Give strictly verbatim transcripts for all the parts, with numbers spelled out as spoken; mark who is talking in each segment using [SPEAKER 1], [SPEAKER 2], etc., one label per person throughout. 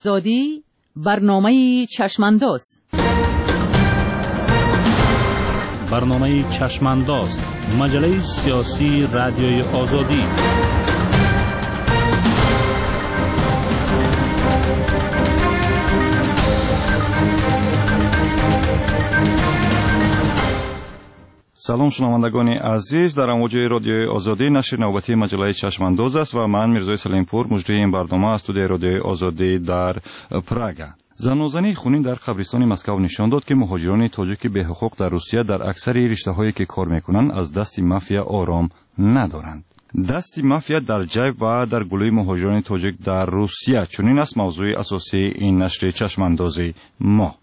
[SPEAKER 1] آزادی برنامه چشمانداز.
[SPEAKER 2] برنامه چشمانداز، مجله سیاسی رادیوی آزادی.
[SPEAKER 3] سلام شنوندگان عزیز، در امواج رادیوی آزادی نشر نوبتی مجله چشمانداز است و من میرزای سلیمپور مجری این برنامه از استودیوی رادیوی آزادی در پراگ. زنوزنی خونین در قبرستان مسکو نشان داد که مهاجران تاجیک به حقوق در روسیه در اکثر رشته‌هایی که کار میکنند از دست مافیا آرام ندارند. دست مافیا در جیب و در گلوی مهاجران تاجیک در روسیه، چنین است موضوع اساسی این نشر چشماندازی ما.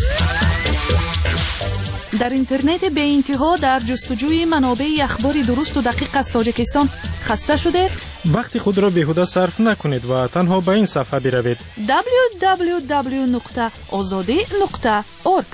[SPEAKER 1] در اینترنت به انتها در جستجوی منابع اخباری درست و دقیق از تاجیکستان خسته شده؟
[SPEAKER 4] وقت خود را بیهوده صرف نکنید و تنها به این صفحه بروید
[SPEAKER 1] دبلیو دبلیو دبلیو نقطه آزادی نقطه اورگ.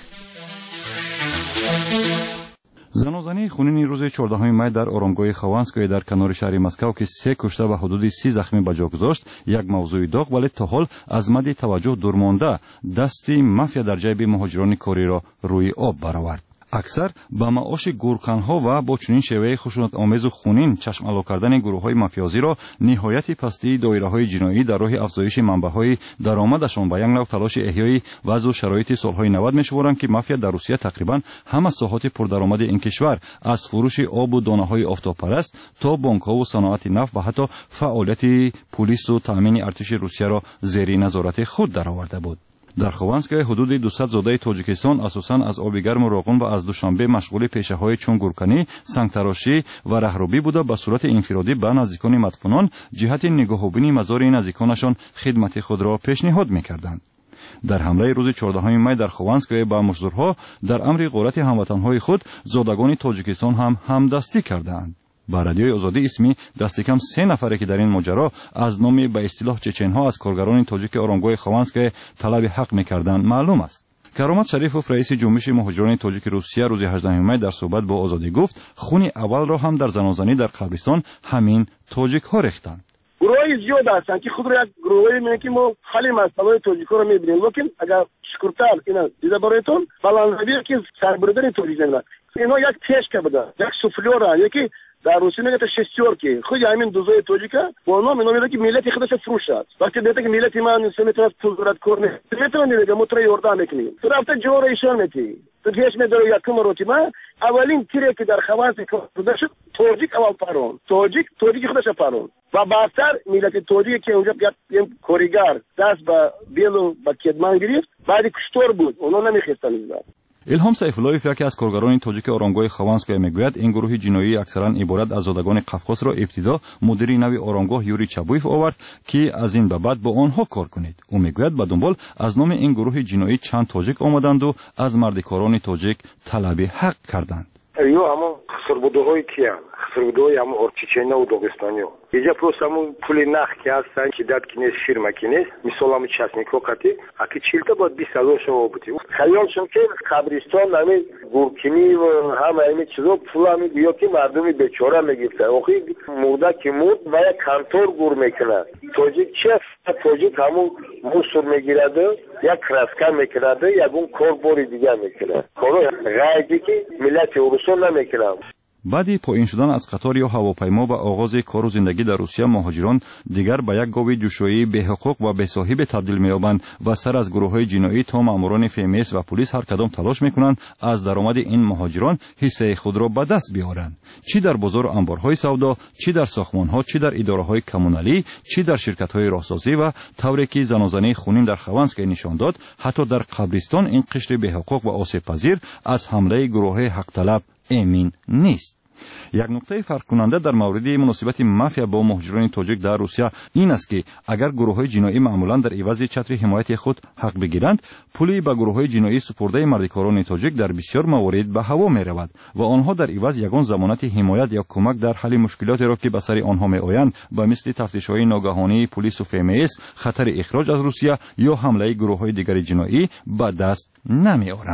[SPEAKER 3] زنازنی خونین روز چهاردهم می در آرامگاه خوانسکوی در کنار شهر مسکو که سه کشته و حدود سی زخمی به جا گذاشت یک موضوع داغ، ولی تا حال از مد توجه دور مانده دستی مافیا در جیب مهاجران کاری را روی آب برآورد. اکثر با معاش گورخانها و با چنین شیوه خشونت آمیز و خونین چشم الو کردن گروه‌های مافیازی را نهایت پستی دایره‌های جنایی در راه افزایش منبع‌های درآمدشان با یک نوع تلاش احیای وضع و شرایط سال‌های نود می‌شمارند که مافیا در روسیه تقریباً همه ساحات پردرآمد این کشور، از فروش آب و دانه‌های آفتابپرست تا بانک‌ها و صنعت نفت و حتی فعالیت پلیس و تامین ارتش روسیه را زیر نظارت خود درآورده بود. در خوانسک حدود دویست زاده تاجیکستان اساساً از آب گرم و روغن و از دوشنبه مشغول پیشه‌های چون گورکنی، سنگتراشی و رهروی بوده به صورت انفرادی به نزدیکان مدفونان جهت نگاه‌آبینی مزار نزدیکانشان خدمت خود را پیشنهاد می‌کردند. در حمله روز چهاردهم می در خوانسک با مشزورها در امر غارت هموطن‌های خود زادگان تاجیکستان هم همدستی کردند. با رادیوی آزادی اسمی دست کم سه نفره که در این ماجرا از نام به اصطلاح چچن‌ها از کارگران تاجیک آرامگاه خوانسک طلب حق می‌کردند معلوم است. کرامت شریفوف رئیس جنبش مهاجران تاجیک روسیه روز هجدهم می در صحبت با آزادی گفت خون اول را هم در زنازنی در قبرستان همین تاجیک‌ها ریختند.
[SPEAKER 5] گروهی زیاد هستند که خود را یک گروهی میگن که ما خالی مسئله تاجیک‌ها را می‌بینیم، لیکن اگر شکرتر اینا دیده برایتون بلندروی که سربردن تاجیک نمی‌دن، اینا یک تشک بده، یک سوفلور، یکی در روسیه میگه شستیورکی خود همین دوزای تاجیکا با نام اینا میگه که ملت خودش فروشد. وقتی دیگه که ملت من سمیتراس پول دارد کورنه میتونه دیگه موتور یوردا میکنیم تو رفته جور ایشان میتی تو گیش میداره یکم روتی ما اولین تیری که در خواص کردش تاجیک اول پارون تاجیک تاجیک خودش پارون و بعدتر ملت تاجیک که اونجا یک کوریگر دست به بیلو با کدمان گرفت بعد کشتور بود اونا نمیخواستن.
[SPEAKER 3] الهام سیفاللهیف یکی از کارگران تاجیک آرامگاه خوانسک میگوید این گروه جنایی اکثرا عبارت از زادگان قفقاز را ابتدا مدیر نوی آرامگاه یوری چابویف آورد که از این به بعد با آنها کار کنید. او میگوید به دنبال از نام این گروه جنایی چند تاجیک آمدند و از مردکاران تاجیک طلب حق کردند.
[SPEAKER 6] ایو اما خسربودهای کیان خسربودهای اما ارچیچینا و داغستانیو اینجا просто همون پول نخ که هستن که داد کنه شیرما کنه مثلا همون چسنیکو قطی اکی چیلتا باید بیست هزار شما بودی خیالشون که قبرستان همین گورکنی و همه این چیزا پول همین بیا که مردمی بیچاره میگیرتن آخی مرده که مرد و یک کانتور گور میکنه تاجیک چیست تاجیک همون موسور میگیرده یک رسکن میکنه یک اون کار باری دیگر میکنه کارو غیبی که ملت اروسا نمیکنه.
[SPEAKER 3] بعد پایین شدن از قطار یا هواپیما و آغاز کار و زندگی در روسیه مهاجران دیگر به یک گاو جوشایی به حقوق و به صاحب تبدیل می‌یابند و سر از گروه‌های جنایی تا ماموران فیمیس و پلیس هر کدام تلاش می‌کنند از درآمد این مهاجران حصه خود را به دست بیارند، چی در بازار و انبارهای سودا، چی در ساختمان‌ها، چی در اداره‌های کمونالی، چی در شرکت‌های راهسازی و طوری که زنازنی خونین در خوانسک نشان داد حتی در قبرستان این قشر به حقوق و آسیب پذیر از حمله گروه‌های حق طلب امین نیست. یک نکته فرق کننده در مورد مناسبت مافیا با مهاجران تاجیک در روسیه این است که اگر گروه‌های جنایی معمولاً در عوض چتر حمایت خود حق بگیرند، پولی به گروه‌های جنایی سپرده مردکاران تاجیک در بسیار موارد به هوا می‌رود و آنها در عوض یگان ضمانت حمایت یا کمک در حل مشکلاتی را که به سر آنها می‌آیند به مثل تفتیش‌های ناگهانی پلیس و فیمیس، خطر اخراج از روسیه یا حمله گروه‌های دیگر جنایی به دست نمی‌آورند.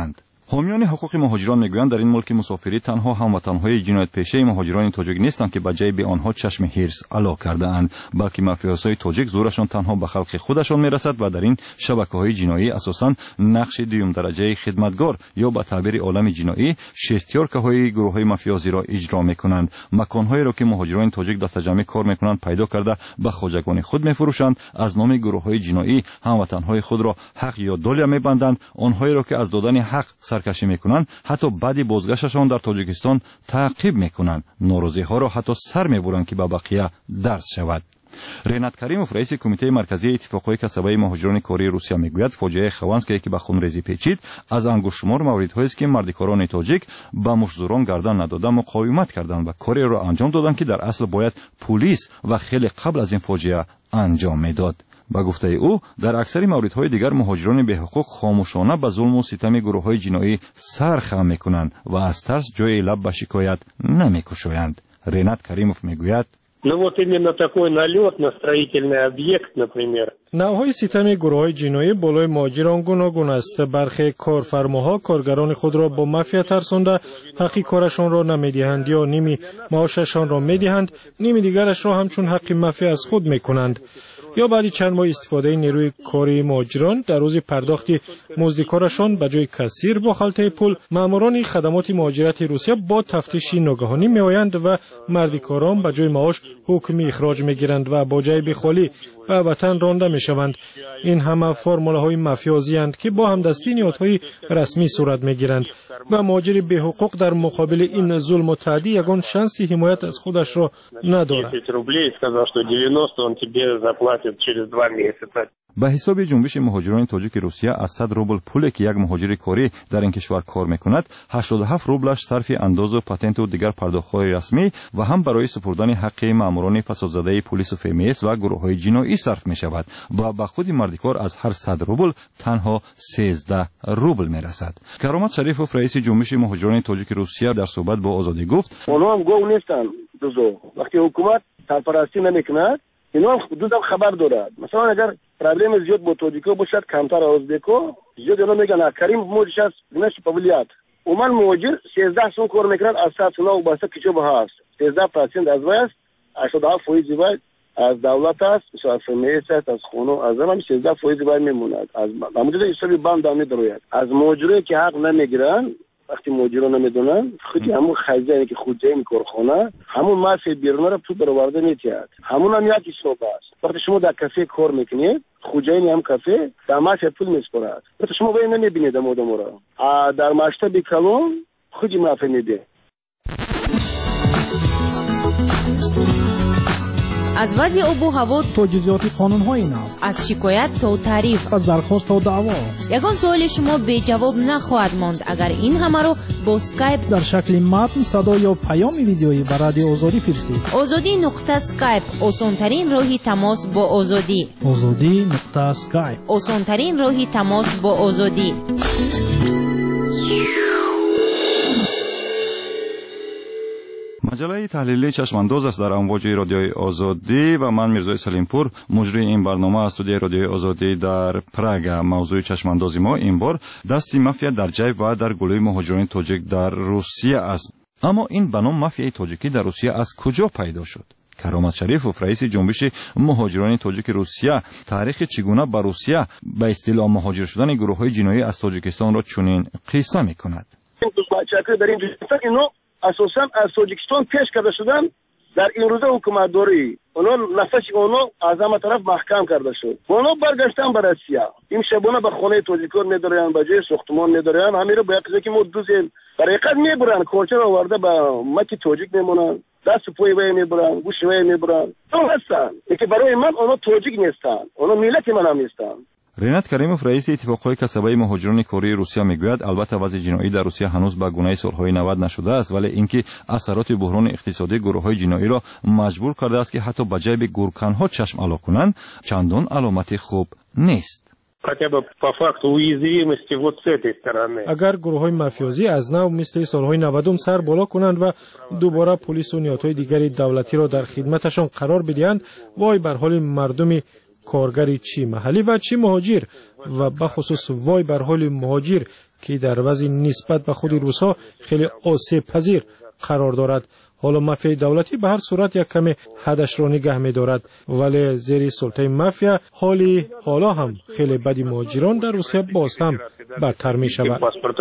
[SPEAKER 3] حامیان حقوق مهاجران میگویند در این ملک مسافری تنها هموطنهای جنایت پیشه مهاجران تاجیک نیستند که به جای به آنها چشم حرص علا کرده اند، بلکه مافیاهای تاجیک زورشان تنها به خلق خودشان میرسد و در این شبکه‌های جنایی اساساً نقش دوم درجه خدمتگار یا به تعبیر عالم جنایی شستیارکه‌های گروه‌های مافیازی را اجرا میکنند. مکان‌هایی را که مهاجران تاجیک در تجمع کار میکنند پیدا کرده به خواجگان خود میفروشند، از نام گروه‌های جنایی هموطنهای خود را حق یا دولت میبندند، آنهایی را که از دادن حق سرکشی میکنند حتی بعد بازگشتشان در تاجیکستان تعقیب میکنند، ناراضی‌ها را حتی سر میبرند که به بقیه درس شود. رینات کریموف رئیس کمیته مرکزی اتفاقهای کسبه مهاجران کاری روسیه میگوید فاجعه خوانسک که به خونریزی پیچید از انگشتشمار موردهایی است که مردکاران تاجیک به مشتزوران گردن نداده مقاومت کردند و کاری را انجام دادند که در اصل باید پلیس و خیلی قبل از این فاجعه انجام میداد. با گفته او در اکثر موردهای دیگر مهاجران به حقوق خاموشانه به ظلم و ستم گروه‌های جنایی سر خم میکنند و از ترس جای لب به شکایت نمیکشایند. رینات کریموف میگوید
[SPEAKER 7] Ну вот именно такой налет на строительный объект, например.
[SPEAKER 4] نوعهای ستم گروه‌های جنایی بالای مهاجران گوناگون است. برخی کارفرماها کارگران خود را با مافیا ترسانده حقی کارشان را نمیدهند یا نیمی معاششان را میدهند، نیمی دیگرش را همچون حقی مافیا از خود میکنند. یا بعد چند ماه استفاده نیروی کاری مهاجران در روز پرداخت مزد کارشان به جای کسیر با خلطه پول ماموران خدمات مهاجرت روسیه با تفتیش ناگهانی میآیند و مردکاران به جای معاش حکمی اخراج میگیرند و با جای خالی به وطن رانده میشوند. این همه فرموله‌های مافیازی اند که با همدستی نیات‌های رسمی صورت میگیرند و مهاجر به حقوق در مقابل این ظلم و تعدی یگان شانسی حمایت از خودش را ندارد.
[SPEAKER 3] به حساب جنبش مهاجران تاجیک روسیه از صد روبل پولی که یک مهاجر کاری در این کشور کار میکند هشتاد و هفت روبلش صرف انداز و پاتنت و دیگر پرداخت‌های رسمی و هم برای سپردن حق ماموران فسادزده پلیس و فیمیس و گروه‌های جنایی صرف میشود و به خود مردکار از هر صد روبل تنها سیزده روبل میرسد. کرامت شریفوف رئیس جنبش مهاجران تاجیک روسیه در صحبت با آزادی گفت
[SPEAKER 5] اونها هم گو نیستن دوزو وقتی حکومت سرپرستی نمیکند اینا هم دوزم خبر دارد. مثلا اگر پرابلم زیاد با تاجیکا باشد کمتر ازبکو زیاد اینا میگن کریم موجش است نش پولیات عموما مهاجر سیزده سون کار میکنند از صد سون و باسه کیچو به هست سیزده درصد از وست هشتاد و هفت فیصد وست از دولت است از فمیس است از خونو از هم سیزده فیصد وست میموند از موجود حسابی بند دامه دروید از مهاجرایی که حق نمیگیرن وقتی مهاجران نمیدونن خودی همون خزانه که خودجای این کارخانه همون ماسی بیرون رو تو برآورده میتیاد همون هم یک حساب است. وقتی شما در کافه کار میکنید خودجای هم کافه در ماسی پول میسپرد وقتی شما وای نمیبینید مودم رو در مشتبه کلون خودی معافی میده.
[SPEAKER 8] از وضع آب و هوا
[SPEAKER 9] تا جزئیات قانون‌های نو،
[SPEAKER 8] از شکایت تا تعریف،
[SPEAKER 9] از درخواست تا دعوا،
[SPEAKER 8] یگان سوال شما به جواب نخواهد ماند اگر این همه رو با اسکایپ
[SPEAKER 9] در شکل متن، صدا یا پیام ویدیویی به رادیو آزادی فرستید.
[SPEAKER 8] آزادی نقطه اسکایپ آسان‌ترین راهی تماس با آزادی.
[SPEAKER 9] آزادی نقطه اسکایپ
[SPEAKER 8] آسان‌ترین راهی تماس با آزادی.
[SPEAKER 3] مجله تحلیلی چشمانداز است در امواج رادیوی آزادی و من میرزای سلیمپور مجری این برنامه از استودیوی رادیوی آزادی در پراگ. موضوع چشمانداز ما این بار دستی مافیا در جیب و در گلوی مهاجران تاجیک در روسیه است. اما این به نام مافیای تاجیکی در روسیه از کجا پیدا شد؟ کرامت شریفوف رئیس جنبش مهاجران تاجیک روسیه تاریخ چگونه به روسیه به اصطلاح مهاجر شدن گروه‌های جنایی از تاجیکستان را چنین قصه می‌کند.
[SPEAKER 5] اساساً از تاجیکستان پیش کرده شدن در این روزه حکومت داری اونا نفس اونا از همه طرف محکم کرده شد. اونا برگشتن به روسیه این شبانه به خانه تاجیکان میدارن به جای ساختمان میدارن همین رو به قضیه که ما دوزیم برای قد میبرن کوچه رو آورده به مکی تاجیک میمونن دست پای وای میبرن گوش وای میبرن تو هستن که برای من اونا تاجیک نیستن اونا ملت من هم نیستن.
[SPEAKER 3] رینات کریموف رئیس اتفاقهای کسبه مهاجران کاری روسیه میگوید البته وضع جنایی در روسیه هنوز به گونه سالهای نود نشده است ولی اینکه اثرات بحران اقتصادی گروه‌های جنایی را مجبور کرده است که حتی به جای به گورکنها چشم علا کنند چندان علامت خوب نیست.
[SPEAKER 4] اگر گروه‌های مافیازی از نو مثل سالهای نود سر بالا کنند و دوباره پلیس و نیروهای دیگری دولتی را در خدمتشان قرار بدهند وای بر حال مردم کارگر چی محلی و چی مهاجر و به خصوص وای بر حال مهاجر که در وضع نسبت به خود روس‌ها خیلی آسیب پذیر قرار دارد. حالا مافیای دولتی به هر صورت یک کمی حدش را نگه می دارد، ولی زیر سلطه مافیا حالی حالا هم خیلی بدی مهاجران در روسیه باز هم بدتر می شود.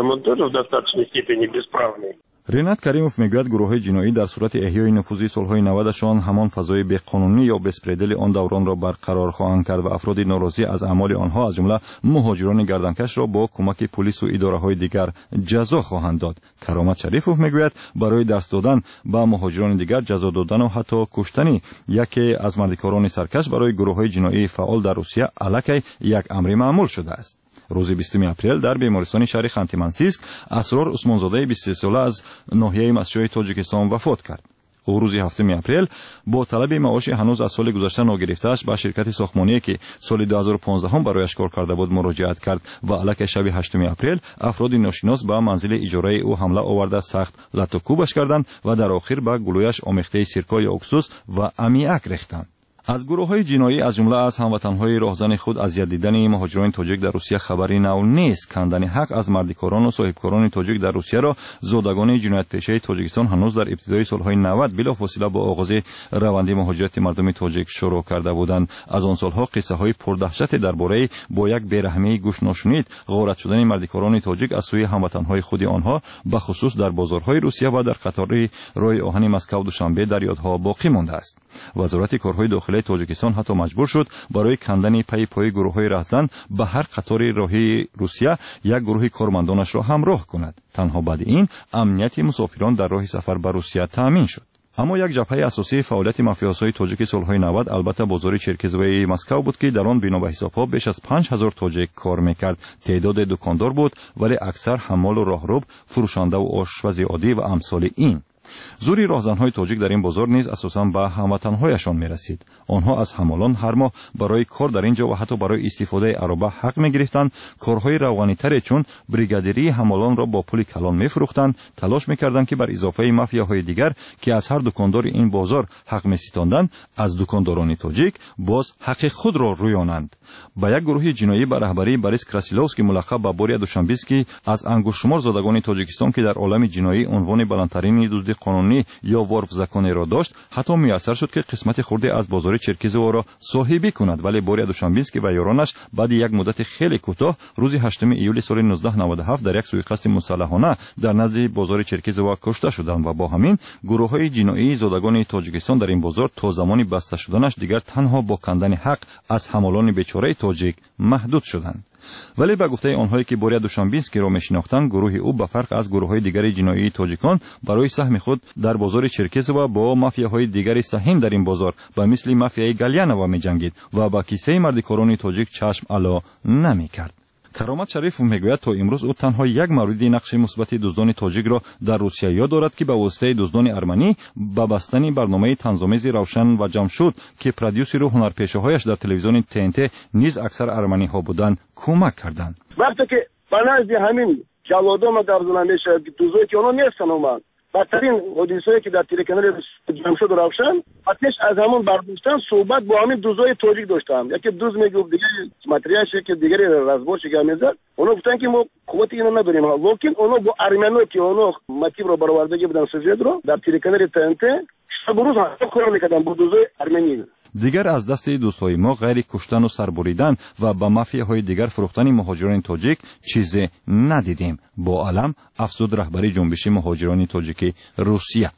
[SPEAKER 3] رینات کریموف میگوید گروه‌های جنایی در صورت احیای نفوذی سال‌های نودشان همان فضای بی‌قانونی یا بسپردل آن دوران را برقرار خواهند کرد و افراد ناراضی از اعمال آنها از جمله مهاجران گردنکش را با کمک پلیس و اداره‌های دیگر جزا خواهند داد. کرامت شریفوف میگوید برای دست دادن به مهاجران دیگر جزا دادن و حتی کشتن یکی از مردکاران سرکش برای گروه‌های جنایی فعال در روسیه علیه یک امر معمول شده است. روز بیستم اپریل در بیمارستان شهر خانتی-منسیسک اسرار عثمانزاده بیست و سه ساله از ناحیه مسجد تاجیکستان وفات کرد. او روز هفتم اپریل با طلب معاش هنوز از سال گذشته ناگرفته‌اش به شرکت ساختمانی که سال دو هزار و پانزده هم برایش کار کرده بود مراجعت کرد و علیه شب هشتم اپریل افراد ناشناس به منزل اجاره او حمله آورده سخت لط و کوبش کردند و در آخر به گلویش آمیخته سرکه یا اکسوس و امیاک ریختند. از گروه‌های جنایی از جمله از هموطن‌های راهزن خود اذیت دیدن مهاجران تاجیک در روسیه خبری نو نیست. کندن حق از مردکاران و صاحبکاران تاجیک در روسیه را زادگان جنایت پیشه تاجیکستان هنوز در ابتدای سال‌های نود بلافاصله با آغاز روند مهاجرت مردم تاجیک شروع کرده بودند. از آن سال‌ها قصه‌های پردهشت درباره با یک بی‌رحمی گوش ناشنید غارت شدن مردکاران تاجیک از سوی هموطن‌های خود آنها به خصوص در بازارهای روسیه و در قطار راه آهن مسکو دوشنبه در یادها باقی مانده است. وزارت کارهای داخلی تاجیکستان حتی مجبور شد برای کندن پی پای گروه‌های رهزن به هر قطار راهی روسیه یک گروه کارمندانش را همراه کند. تنها بعد این امنیت مسافران در راه سفر به روسیه تامین شد. اما یک جبهه اساسی فعالیت مافیاسای تاجیک سال‌های نود البته بازار چرکزوی مسکو بود که در آن بنا به حساب‌ها بیش از پنج هزار تاجیک کار می‌کرد. تعداد دکاندار بود ولی اکثر حمال و راهرو، فروشنده و آشپز عادی و امثال این. زوری راهزن‌های تاجیک در این بازار نیز اساساً به هموطن‌هایشان می‌رسید. آنها از حمالان هر ماه برای کار در اینجا و حتی برای استفاده عربه حق می‌گرفتند. کارهای روغنی‌تر چون بریگادری حمالان را با پول کلان می‌فروختند، تلاش می‌کردند که بر اضافه مافیاهای دیگر که از هر دکاندار این بازار حق می‌ستاندند، از دکانداران تاجیک باز حق خود را رویانند. با یک گروه جنایی به رهبری بوریس کراسیلوفسکی ملقب به بوریا دوشنبیسکی از انگشتشمار زادگان تاجیکستان که در عالم جنایی عنوان بلندترین دزد قانونی یا وارف زکانه را داشت، حتی میسر شد که قسمت خورده از بازار چرکزو را صاحبی کند. ولی بوریا دوشنبیسکی و یارانش بعد یک مدت خیلی کوتاه روز هشتم ایول سال نوزده نود و هفت در یک سوءقصد مسلحانه در نزد بازار چرکزو کشته شدند و با همین گروه‌های جنایی زادگان تاجیکستان در این بازار تا زمانی بسته شدنش دیگر تنها با کندن حق از حمالان بیچاره تاجیک محدود شدند. ولی به گفته آنهایی که بوریا دوشنبیسکی را میشناختند، گروه او به فرق از گروه‌های دیگر جنایی تاجیکان برای سهم خود در بازار چرکزو با مافیاهای دیگر سهیم در این بازار به مثل مافیای گالیانووا می‌جنگید و با کیسه مردکاران تاجیک چشم علا نمی‌کرد. کرامت شریف میگوید تا امروز او تنها یک موردی نقش مثبت دزدان تاجیک را در روسیه یاد دارد که به واسطه دزدان ارمنی به بستن برنامه طنزآمیز روشن و جمشید که پرودیوسر و هنرپیشه‌هایش در تلویزیون تی ان تی نیز اکثر ارمنی ها بودند کمک کردند.
[SPEAKER 5] وقتی که بنازی همین جلادان در زمینه دوزایی که اونا نیستن اومد بدترین حدیثایی که در تلکانال جمشید روشن آتش از همون برداشتن صحبت با همین دوزای تاجیک داشتم. یکی دوز میگفت دیگه ماتریاشه که دیگه رزبوش گمیزد. اونا گفتن که ما قوت اینو نداریم، لیکن اونا با ارمنو که اونا ماتیب رو برآوردگی بودن سوژه رو در تلکانال تی ان تی شب روز هم کار میکردن با دوزای ارمنی.
[SPEAKER 3] دیگر از دست دوستای ما غیر کشتن و سربریدن و با مافیاهای دیگر فروختن مهاجران تاجیک چیزی ندیدیم. با علم افزود رهبری جنبش مهاجران تاجیک روسیه.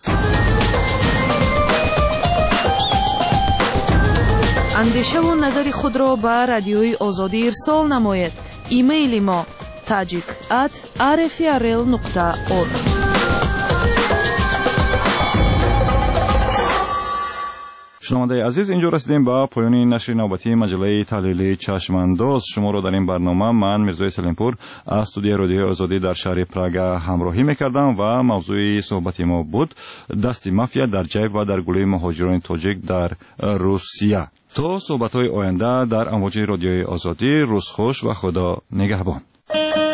[SPEAKER 1] اندیشه و نظر خود را به رادیوی آزادی ارسال نمایید. ایمیل ما tajik at r f r l nokta org.
[SPEAKER 3] شنونده عزیز، اینجا رسیدیم به پایان نشر نوبتی مجله تحلیلی چشمانداز. شما را در این برنامه من میرزای سلیمپور از استودیو رادیوی آزادی در شهر پراگ همراهی میکردم و موضوع صحبت ما بود دست مافیا در جیب و در گلوی مهاجران تاجیک در روسیه. تا صحبت های آینده در امواج رادیوی آزادی، روز خوش و خدا نگهبان.